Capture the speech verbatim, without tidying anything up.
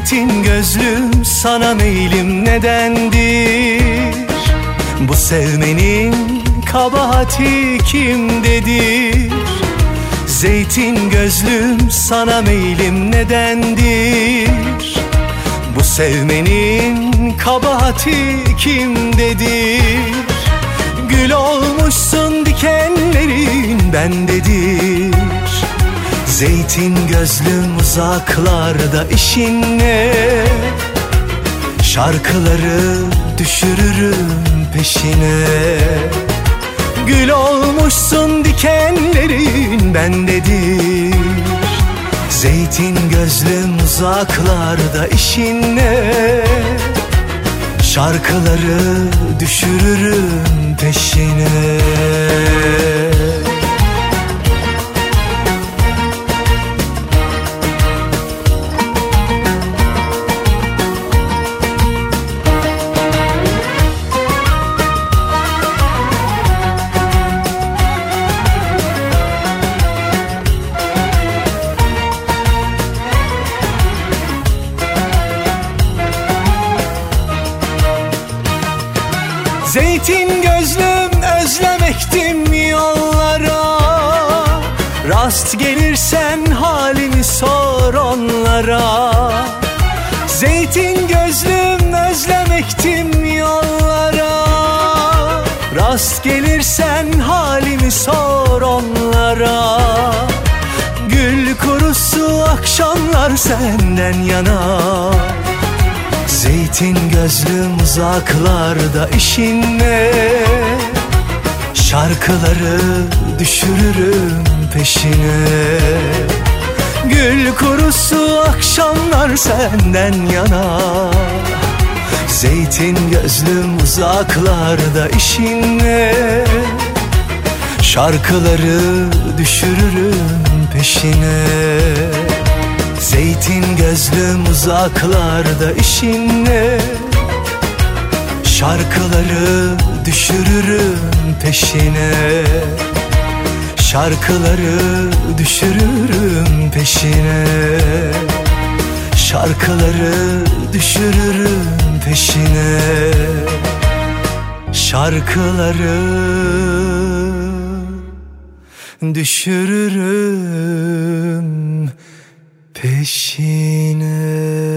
Zeytin gözlüm sana meylim nedendir? Bu sevmenin kabahati kimdedir? Zeytin gözlüm sana meylim nedendir? Bu sevmenin kabahati kimdedir? Gül olmuşsun dikenlerin bendedir. Zeytin gözlüm uzaklarda işin ne? Şarkıları düşürürüm peşine. Gül olmuşsun dikenlerin bendedir. Zeytin gözlüm uzaklarda işin ne? Şarkıları düşürürüm peşine. Zeytin gözlüm özlemektim yollara. Rast gelirsen halimi sor onlara. Zeytin gözlüm özlemektim yollara. Rast gelirsen halimi sor onlara. Gül kurusu akşamlar senden yana. Zeytin gözlüm uzaklarda işin ne? Şarkıları düşürürüm peşine. Gül kurusu akşamlar senden yana. Zeytin gözlüm uzaklarda işin ne? Şarkıları düşürürüm peşine. Zeytin gözlüm uzaklarda işin ne? Şarkıları düşürürüm peşine. Şarkıları düşürürüm peşine. Şarkıları düşürürüm peşine. Şarkıları düşürürüm peşine.